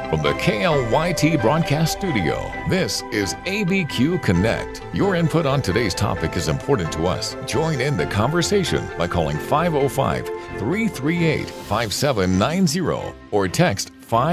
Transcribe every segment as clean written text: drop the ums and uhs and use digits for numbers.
From the KLYT Broadcast Studio, this is ABQ Connect. Your input on today's topic is important to us. Join in the conversation by calling 505-338-5790 or text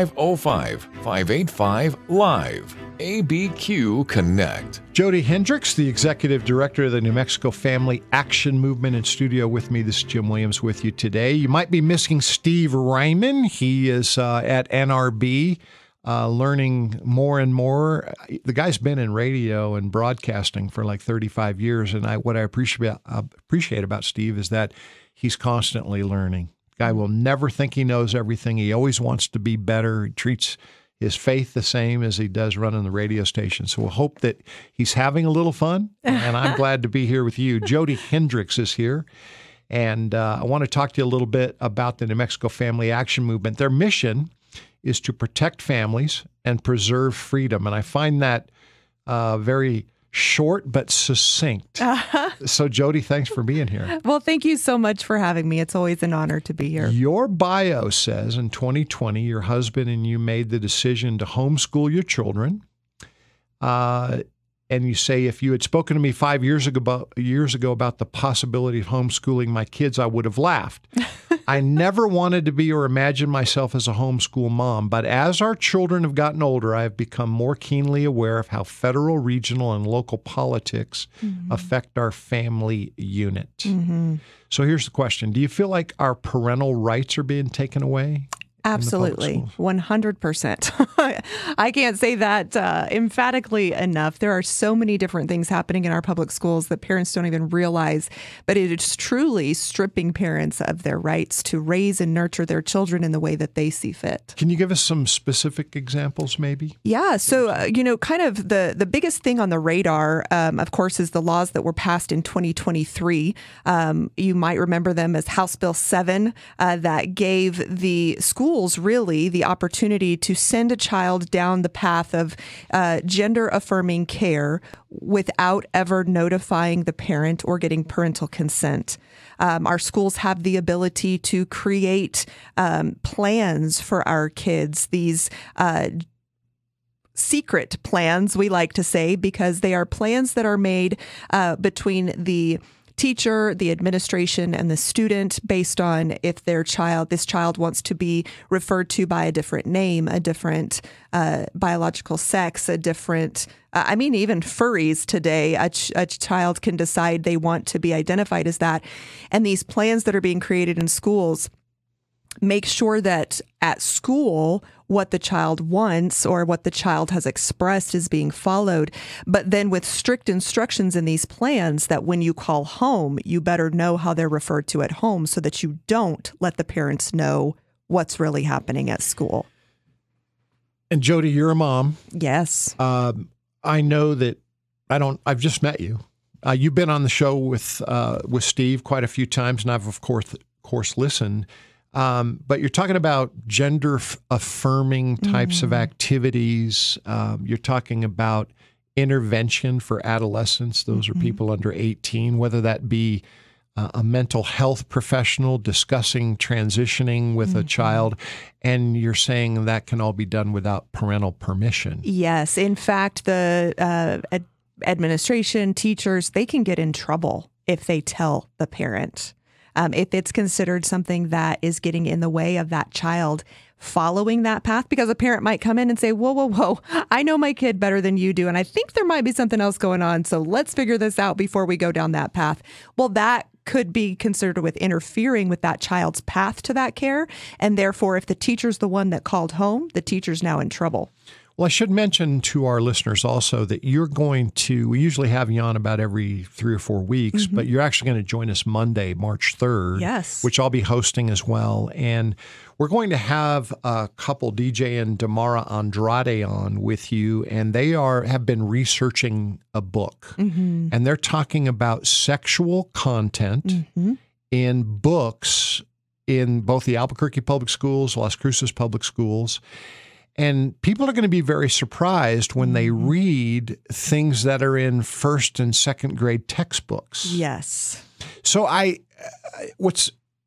505-585-LIVE. ABQ Connect. Jody Hendricks, the Executive Director of the New Mexico Family Action Movement, in studio with me. This is Jim Williams with you today. You might be missing Steve Ryman. He is at NRB learning more and more. The guy's been in radio and broadcasting for like 35 years, and what I appreciate about Steve is that he's constantly learning. The guy will never think he knows everything. He always wants to be better. He treats his faith the same as he does running the radio station. So we'll hope that he's having a little fun, and I'm glad to be here with you. Jody Hendricks is here, and I want to talk to you a little bit about the New Mexico Family Action Movement. Their mission is to protect families and preserve freedom, and I find that very short but succinct. So, Jody, thanks for being here. Well, thank you so much for having me. It's always an honor to be here. Your bio says in 2020, your husband and you made the decision to homeschool your children. And you say, if you had spoken to me 5 years ago about the possibility of homeschooling my kids, I would have laughed. I never wanted to be or imagine myself as a homeschool mom, but as our children have gotten older, I have become more keenly aware of how federal, regional, and local politics affect our family unit. So here's the question. Do you feel like our parental rights are being taken away? Absolutely. 100%. I can't say that emphatically enough. There are so many different things happening in our public schools that parents don't even realize, but it is truly stripping parents of their rights to raise and nurture their children in the way that they see fit. Can you give us some specific examples, maybe? Yeah. So, kind of the biggest thing on the radar, of course, is the laws that were passed in 2023. You might remember them as House Bill 7 that gave the schools really the opportunity to send a child down the path of gender-affirming care without ever notifying the parent or getting parental consent. Our schools have the ability to create plans for our kids, these secret plans, we like to say, because they are plans that are made between the teacher, the administration, and the student based on if this child wants to be referred to by a different name, a different biological sex, a different, even furries today, a child can decide they want to be identified as that. And these plans that are being created in schools make sure that at school, what the child wants or what the child has expressed is being followed, but then with strict instructions in these plans that when you call home, you better know how they're referred to at home so that you don't let the parents know what's really happening at school. And Jody, you're a mom. Yes. I know that I've just met you. You've been on the show with Steve quite a few times, and I've, of course, listened. But you're talking about gender-affirming types of activities. You're talking about intervention for adolescents. Those are people under 18, whether that be a mental health professional discussing transitioning with a child, and you're saying that can all be done without parental permission. Yes. In fact, the administration, teachers, they can get in trouble if they tell the parent. If it's considered something that is getting in the way of that child following that path, because a parent might come in and say, whoa, I know my kid better than you do, and I think there might be something else going on, so let's figure this out before we go down that path. Well, that could be considered with interfering with that child's path to that care, and therefore, if the teacher's the one that called home, the teacher's now in trouble. Well, I should mention to our listeners also that we usually have you on about every 3 or 4 weeks, but you're actually going to join us Monday, March 3rd, yes, which I'll be hosting as well. And we're going to have a couple, DJ and Damara Andrade, on with you, and they have been researching a book, and they're talking about sexual content in books in both the Albuquerque Public Schools, Las Cruces Public Schools. And people are going to be very surprised when they read things that are in first and second grade textbooks. Yes. So what's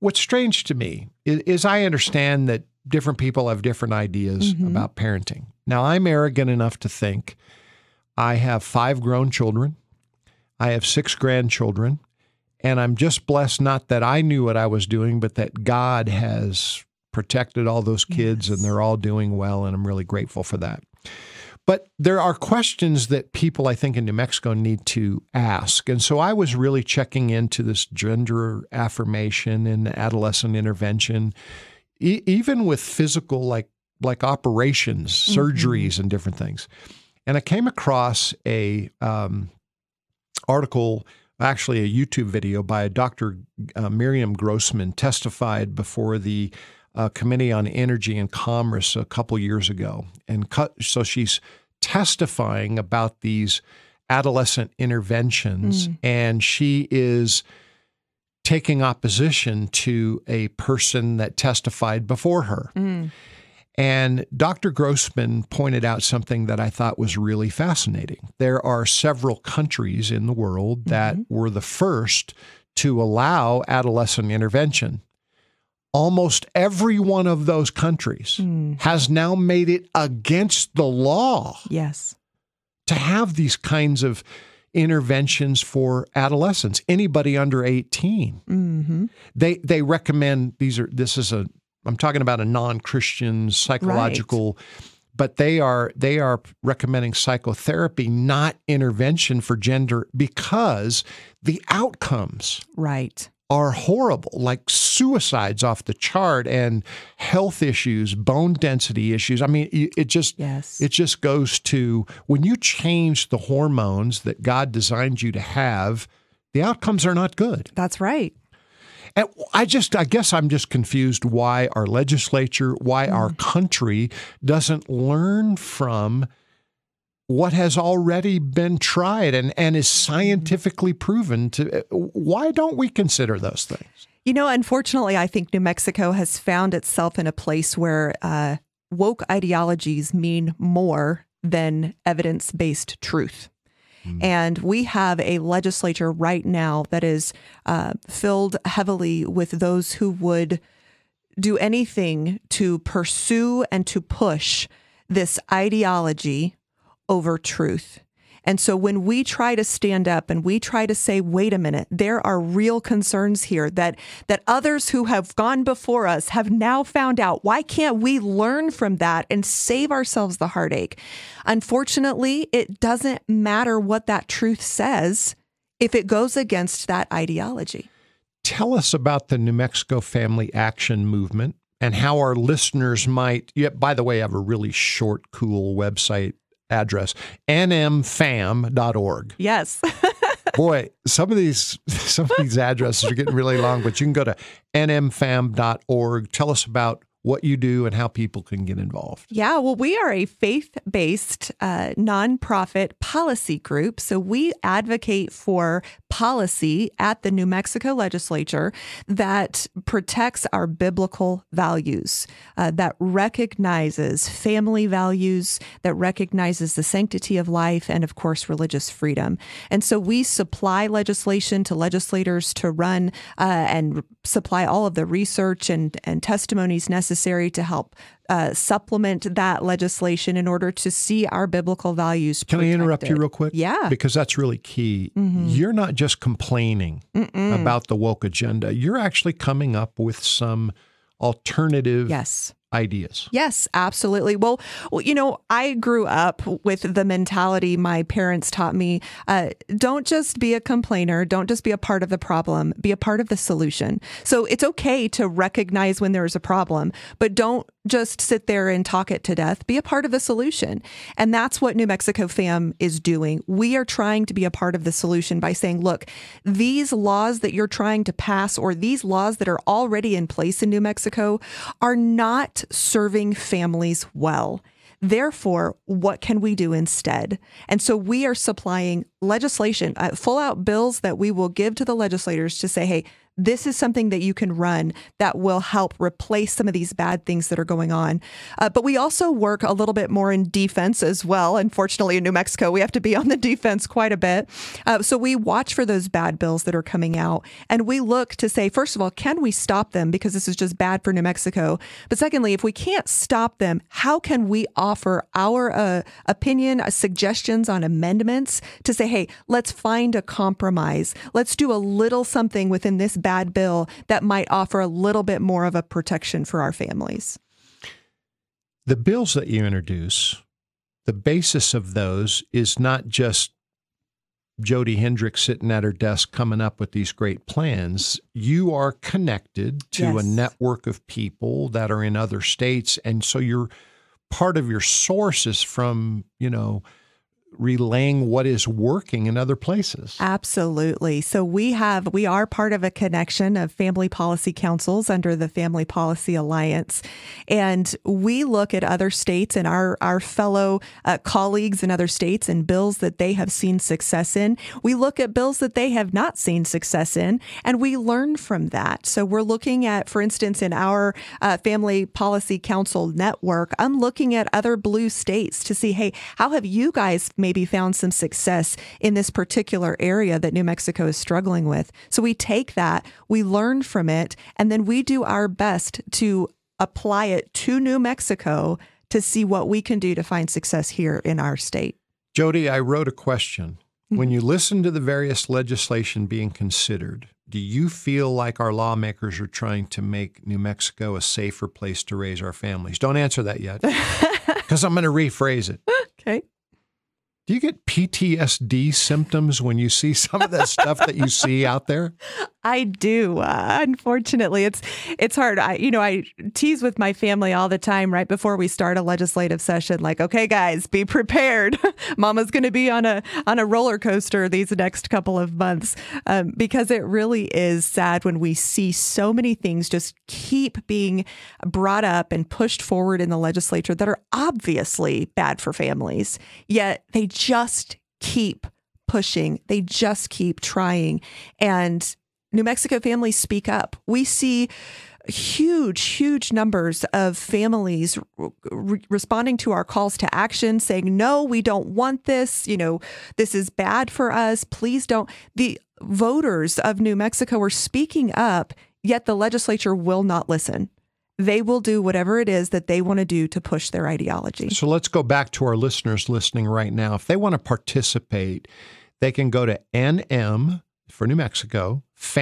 what's strange to me is I understand that different people have different ideas about parenting. Now, I'm arrogant enough to think I have 5 grown children. I have 6 grandchildren. And I'm just blessed not that I knew what I was doing, but that God has protected all those kids and they're all doing well. And I'm really grateful for that. But there are questions that people, I think, in New Mexico need to ask. And so I was really checking into this gender affirmation and adolescent intervention, even with physical, like operations, surgeries, and different things. And I came across a article, actually a YouTube video by Dr. Miriam Grossman, testified before the Committee on Energy and Commerce a couple years ago. And so she's testifying about these adolescent interventions, and she is taking opposition to a person that testified before her. And Dr. Grossman pointed out something that I thought was really fascinating. There are several countries in the world that were the first to allow adolescent intervention. Almost every one of those countries has now made it against the law to have these kinds of interventions for adolescents, anybody under 18. They recommend I'm talking about a non-Christian psychological, but they are recommending psychotherapy, not intervention for gender, because the outcomes are horrible, like suicides off the chart and health issues, bone density issues. I mean, it just goes to when you change the hormones that God designed you to have, the outcomes are not good. That's right. And I guess I'm just confused why our legislature, why our country doesn't learn from what has already been tried and is scientifically proven to. Why don't we consider those things? You know, unfortunately, I think New Mexico has found itself in a place where woke ideologies mean more than evidence-based truth. And we have a legislature right now that is filled heavily with those who would do anything to pursue and to push this ideology over truth. And so when we try to stand up and we try to say, wait a minute, there are real concerns here that others who have gone before us have now found out. Why can't we learn from that and save ourselves the heartache? Unfortunately, it doesn't matter what that truth says if it goes against that ideology. Tell us about the New Mexico Family Action Movement and how our listeners might, by the way, I have a really short, cool website address, nmfam.org. Yes. Boy, some of these addresses are getting really long, but you can go to nmfam.org. Tell us about what you do and how people can get involved. Yeah, well, we are a faith-based nonprofit policy group. So we advocate for policy at the New Mexico legislature that protects our biblical values, that recognizes family values, that recognizes the sanctity of life, and of course, religious freedom. And so we supply legislation to legislators to run and supply all of the research and testimonies necessary to help supplement that legislation in order to see our biblical values protected. Can I interrupt you real quick? Yeah. Because that's really key. You're not just complaining about the woke agenda. You're actually coming up with some alternative ideas. Yes, absolutely. Well, you know, I grew up with the mentality my parents taught me, don't just be a complainer, don't just be a part of the problem, be a part of the solution. So it's okay to recognize when there's a problem, but don't just sit there and talk it to death. Be a part of the solution. And that's what New Mexico Fam is doing. We are trying to be a part of the solution by saying, look, these laws that you're trying to pass or these laws that are already in place in New Mexico are not serving families well. Therefore, what can we do instead? And so we are supplying legislation, full out bills that we will give to the legislators to say, hey, this is something that you can run that will help replace some of these bad things that are going on. But we also work a little bit more in defense as well. Unfortunately, in New Mexico, we have to be on the defense quite a bit. So we watch for those bad bills that are coming out, and we look to say, first of all, can we stop them? Because this is just bad for New Mexico. But secondly, if we can't stop them, how can we offer our opinion, suggestions on amendments to say, hey, let's find a compromise. Let's do a little something within this bad bill that might offer a little bit more of a protection for our families. The bills that you introduce, the basis of those is not just Jody Hendricks sitting at her desk coming up with these great plans. You are connected to a network of people that are in other states. And so you're part of your source is from, relaying what is working in other places. Absolutely. So we are part of a connection of family policy councils under the Family Policy Alliance. And we look at other states and our fellow colleagues in other states and bills that they have seen success in. We look at bills that they have not seen success in, and we learn from that. So we're looking at, for instance, in our Family Policy Council network, I'm looking at other blue states to see, hey, how have you guys maybe found some success in this particular area that New Mexico is struggling with? So we take that, we learn from it, and then we do our best to apply it to New Mexico to see what we can do to find success here in our state. Jody, I wrote a question. When you listen to the various legislation being considered, do you feel like our lawmakers are trying to make New Mexico a safer place to raise our families? Don't answer that yet, because I'm going to rephrase it. Okay. Do you get PTSD symptoms when you see some of that stuff that you see out there? I do. Unfortunately, it's hard. I tease with my family all the time right before we start a legislative session, like, okay, guys, be prepared. Mama's going to be on a roller coaster these next couple of months, because it really is sad when we see so many things just keep being brought up and pushed forward in the legislature that are obviously bad for families, yet they just keep pushing. They just keep trying. And New Mexico families speak up. We see huge numbers of families responding to our calls to action, saying, no, we don't want this. This is bad for us. Please don't. The voters of New Mexico are speaking up, yet the legislature will not listen. They will do whatever it is that they want to do to push their ideology. So let's go back to our listeners listening right now. If they want to participate, they can go to NM for New Mexico,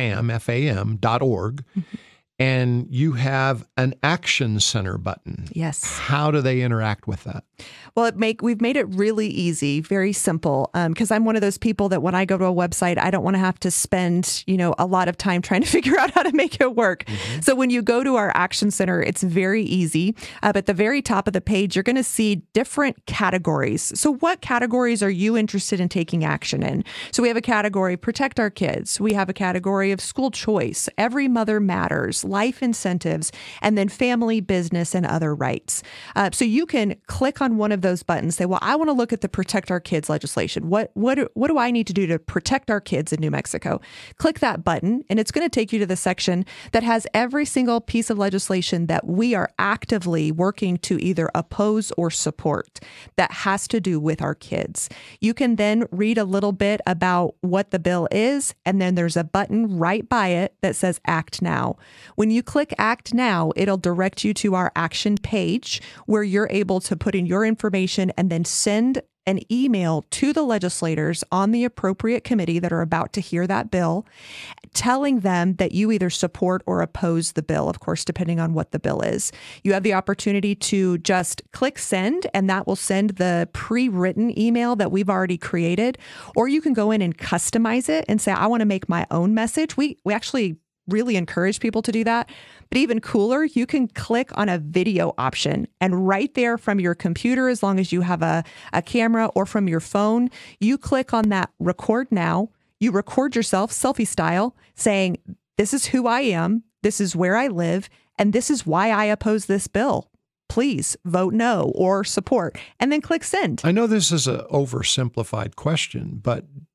FAM.org, and you have an Action Center button. Yes. How do they interact with that? Well, we've made it really easy, very simple, because I'm one of those people that when I go to a website, I don't want to have to spend, a lot of time trying to figure out how to make it work. So when you go to our Action Center, it's very easy. At the very top of the page, you're going to see different categories. So what categories are you interested in taking action in? So we have a category, Protect Our Kids. We have a category of School Choice, Every Mother Matters, Life Incentives, and then Family, Business, and Other Rights. So you can click on one of those buttons, say, well, I want to look at the Protect Our Kids legislation. What do I need to do to protect our kids in New Mexico? Click that button, and it's going to take you to the section that has every single piece of legislation that we are actively working to either oppose or support that has to do with our kids. You can then read a little bit about what the bill is, and then there's a button right by it that says Act Now. When you click Act Now, it'll direct you to our action page where you're able to put in your information and then send an email to the legislators on the appropriate committee that are about to hear that bill, telling them that you either support or oppose the bill, of course, depending on what the bill is. You have the opportunity to just click send, and that will send the pre-written email that we've already created, or you can go in and customize it and say, I want to make my own message. We actually really encourage people to do that. But even cooler, you can click on a video option, and right there from your computer, as long as you have a camera, or from your phone, you click on that record now. You record yourself selfie style saying, this is who I am, this is where I live, and this is why I oppose this bill. Please vote no or support, and then click send. I know this is an oversimplified question, but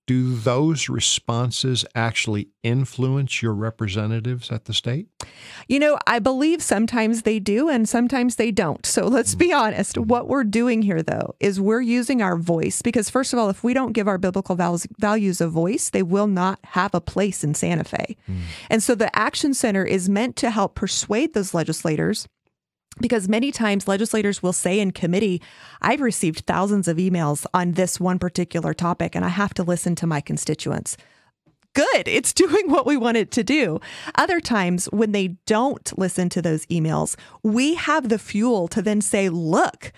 do those responses actually influence your representatives at the state? I believe sometimes they do and sometimes they don't. So let's be honest. What we're doing here, though, is we're using our voice because, first of all, if we don't give our biblical values a voice, they will not have a place in Santa Fe. And so the Action Center is meant to help persuade those legislators. Because many times legislators will say in committee, I've received thousands of emails on this one particular topic, and I have to listen to my constituents. Good. It's doing what we want it to do. Other times when they don't listen to those emails, we have the fuel to then say, look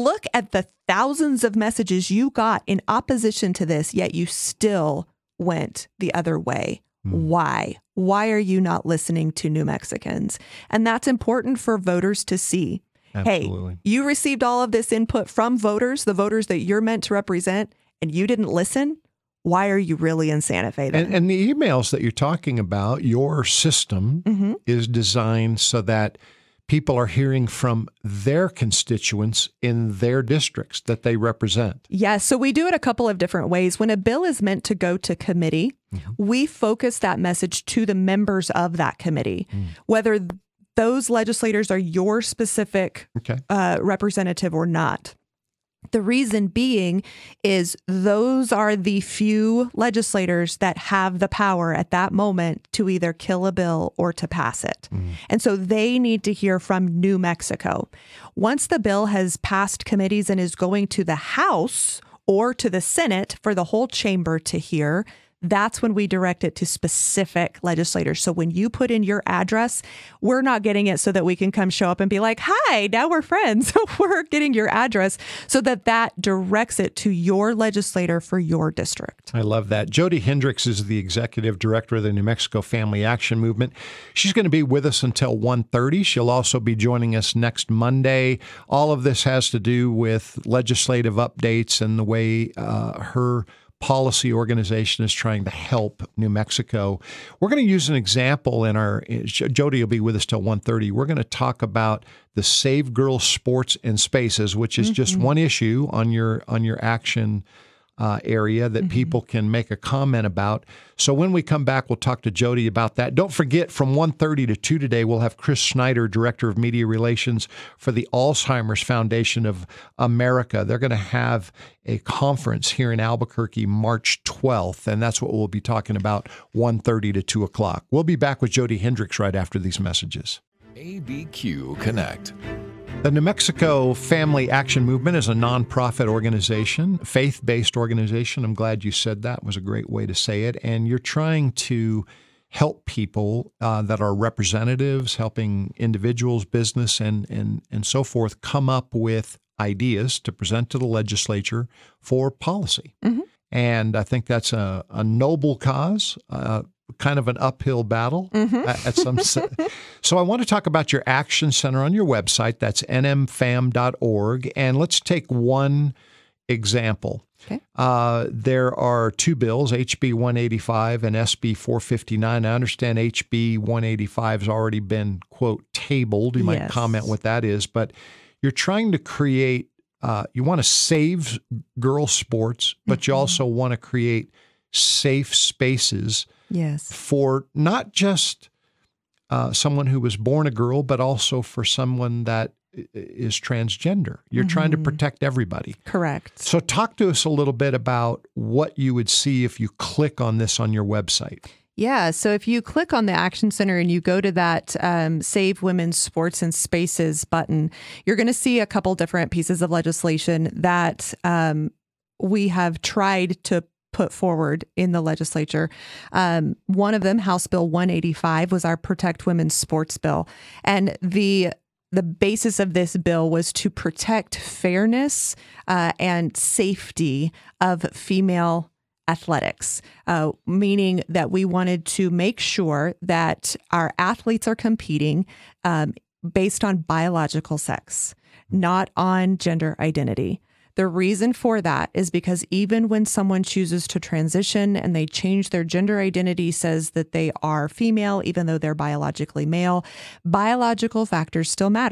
at the thousands of messages you got in opposition to this, yet you still went the other way. Why? Why are you not listening to New Mexicans? And that's important for voters to see. Absolutely. Hey, you received all of this input from voters, the voters that you're meant to represent, and you didn't listen. Why are you really in Santa Fe then? And the emails that you're talking about, your system is designed so that people are hearing from their constituents in their districts that they represent. Yes. So we do it a couple of different ways. When a bill is meant to go to committee, we focus that message to the members of that committee, whether those legislators are your specific representative or not. The reason being is those are the few legislators that have the power at that moment to either kill a bill or to pass it. And so they need to hear from New Mexico. Once the bill has passed committees and is going to the House or to the Senate for the whole chamber to hear, that's when we direct it to specific legislators. So when you put in your address, we're not getting it so that we can come show up and be like, hi, now we're friends. We're getting your address so that directs it to your legislator for your district. I love that. Jody Hendricks is the executive director of the New Mexico Family Action Movement. She's going to be with us until 1:30. She'll also be joining us next Monday. All of this has to do with legislative updates and the way her policy organization is trying to help New Mexico. We're going to use an example Jody will be with us till 1:30. We're going to talk about the Save Girls Sports and Spaces, which is just one issue on your action area that people can make a comment about. So when we come back, we'll talk to Jody about that. Don't forget, from 1:30 to 2 today, we'll have Chris Snyder, Director of Media Relations for the Alzheimer's Foundation of America. They're going to have a conference here in Albuquerque March 12th, and that's what we'll be talking about 1:30 to 2 o'clock. We'll be back with Jody Hendricks right after these messages. ABQ Connect. The New Mexico Family Action Movement is a nonprofit organization, faith-based organization. I'm glad you said that. It was a great way to say it. And you're trying to help people that are representatives, helping individuals, business, and so forth come up with ideas to present to the legislature for policy. And I think that's a noble cause, kind of an uphill battle at some. So I want to talk about your Action Center on your website. That's nmfam.org. And let's take one example. Okay. There are two bills, HB 185 and SB 459. I understand HB 185 has already been, quote, tabled. You might comment what that is. But you're trying to create, you want to save girls' sports, but you also want to create safe spaces for not just someone who was born a girl, but also for someone that is transgender. You're trying to protect everybody. Correct. So talk to us a little bit about what you would see if you click on this on your website. Yeah. So if you click on the Action Center and you go to that Save Women's Sports and Spaces button, you're going to see a couple different pieces of legislation that we have tried to put forward in the legislature. One of them, House Bill 185, was our Protect Women's Sports bill. And the basis of this bill was to protect fairness and safety of female athletics, meaning that we wanted to make sure that our athletes are competing based on biological sex, not on gender identity. The reason for that is because even when someone chooses to transition and they change their gender identity, says that they are female, even though they're biologically male, biological factors still matter.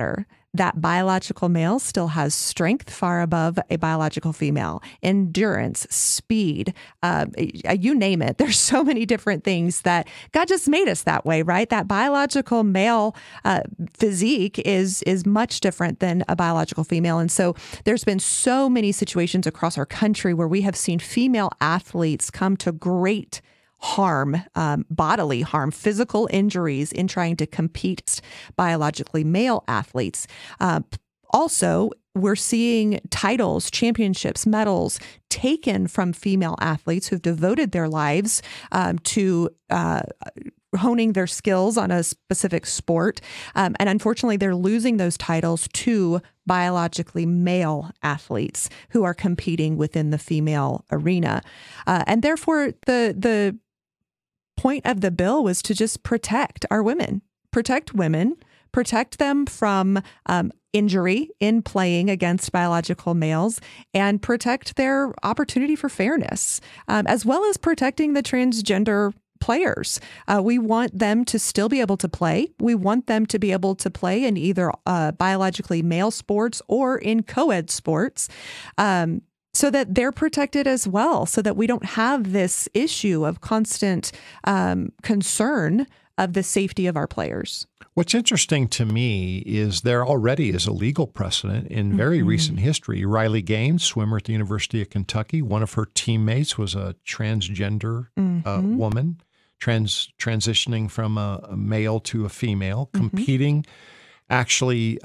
that biological male still has strength far above a biological female, endurance, speed, you name it. There's so many different things that God just made us that way, right? That biological male physique is much different than a biological female. And so there's been so many situations across our country where we have seen female athletes come to great harm, bodily harm, physical injuries in trying to compete against biologically male athletes. Also, we're seeing titles, championships, medals taken from female athletes who've devoted their lives to honing their skills on a specific sport. And unfortunately, they're losing those titles to biologically male athletes who are competing within the female arena. And therefore, the point of the bill was to just protect our women, protect them from injury in playing against biological males, and protect their opportunity for fairness, as well as protecting the transgender players. We want them to still be able to play. We want them to be able to play in either biologically male sports or in co-ed sports. So that they're protected as well, so that we don't have this issue of constant concern of the safety of our players. What's interesting to me is there already is a legal precedent in very recent history. Riley Gaines, swimmer at the University of Kentucky, one of her teammates was a transgender woman, transitioning from a male to a female, competing, actually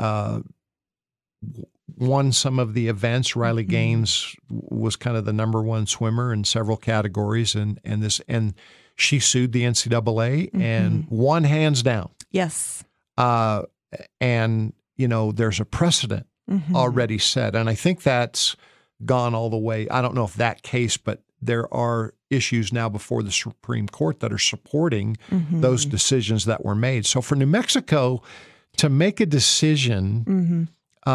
won some of the events. Riley Gaines was kind of the number one swimmer in several categories, and she sued the NCAA and won hands down. Yes. And there's a precedent already set, and I think that's gone all the way. I don't know if that case, but there are issues now before the Supreme Court that are supporting those decisions that were made. So for New Mexico to make a decision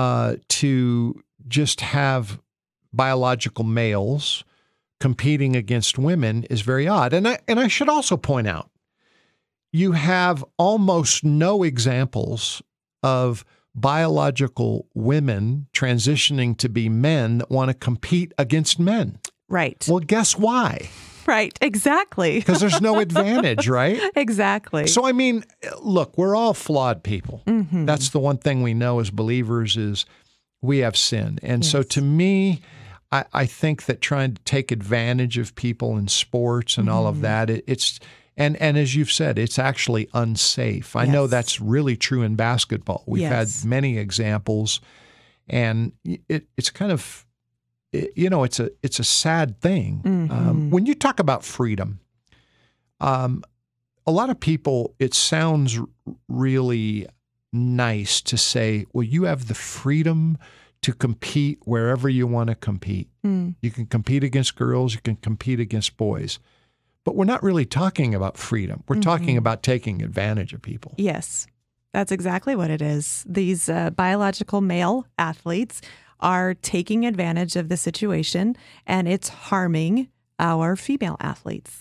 to just have biological males competing against women is very odd. And I should also point out, you have almost no examples of biological women transitioning to be men that want to compete against men. Right. Well, guess why? Right, exactly. Because there's no advantage, right? Exactly. So, I mean, look, we're all flawed people. That's the one thing we know as believers is we have sin. And so to me, I think that trying to take advantage of people in sports and all of that, it's and as you've said, it's actually unsafe. I know that's really true in basketball. We've had many examples, and it's kind of, it's a sad thing. When you talk about freedom, a lot of people, it sounds really nice to say, well, you have the freedom to compete wherever you want to compete. You can compete against girls, you can compete against boys. But we're not really talking about freedom. We're talking about taking advantage of people. Yes, that's exactly what it is. These biological male athletes are taking advantage of the situation, and it's harming our female athletes.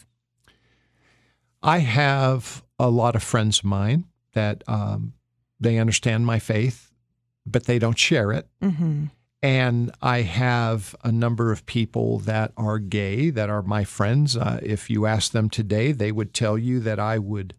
I have a lot of friends of mine that they understand my faith, but they don't share it. And I have a number of people that are gay that are my friends. If you ask them today, they would tell you that I would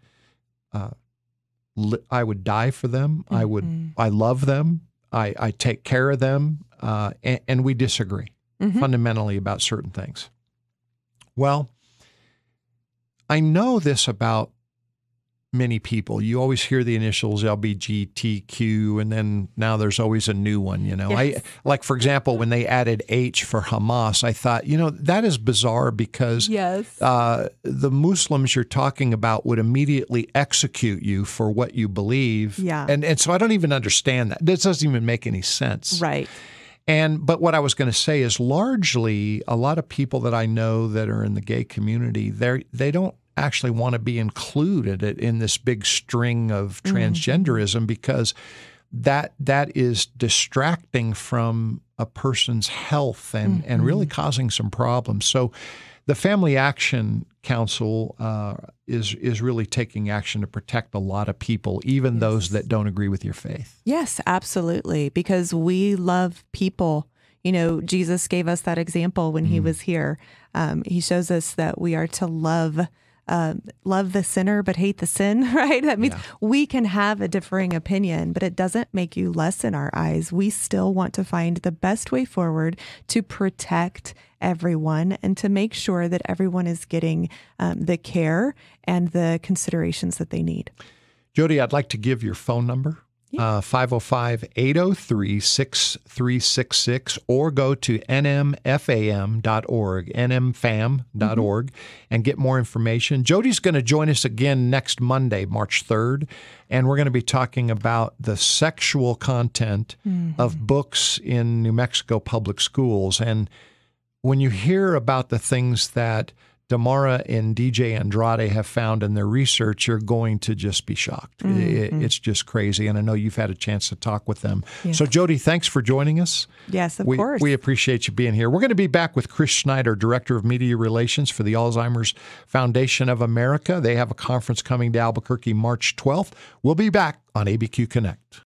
die for them. I love them. I take care of them. And we disagree fundamentally about certain things. Well, I know this about many people. You always hear the initials LGBTQ, and then now there's always a new one, Yes. Like, for example, when they added H for Hamas, I thought, that is bizarre because the Muslims you're talking about would immediately execute you for what you believe. Yeah. And so I don't even understand that. This doesn't even make any sense. Right. But what I was going to say is largely a lot of people that I know that are in the gay community, they don't actually want to be included in this big string of transgenderism because that is distracting from a person's health and really causing some problems. So the Family Action Council is really taking action to protect a lot of people, even those that don't agree with your faith. Yes, absolutely. Because we love people. You know, Jesus gave us that example when he was here. He shows us that we are to love the sinner, but hate the sin, right? That means we can have a differing opinion, but it doesn't make you less in our eyes. We still want to find the best way forward to protect everyone and to make sure that everyone is getting the care and the considerations that they need. Jody, I'd like to give your phone number. 505-803-6366, or go to nmfam.org, nmfam.org, and get more information. Jody's going to join us again next Monday, March 3rd, and we're going to be talking about the sexual content of books in New Mexico public schools. And when you hear about the things that Damara and DJ Andrade have found in their research, you're going to just be shocked. It's just crazy. And I know you've had a chance to talk with them. Yes. So, Jody, thanks for joining us. Yes, of course. We appreciate you being here. We're going to be back with Chris Schneider, Director of Media Relations for the Alzheimer's Foundation of America. They have a conference coming to Albuquerque March 12th. We'll be back on ABQ Connect.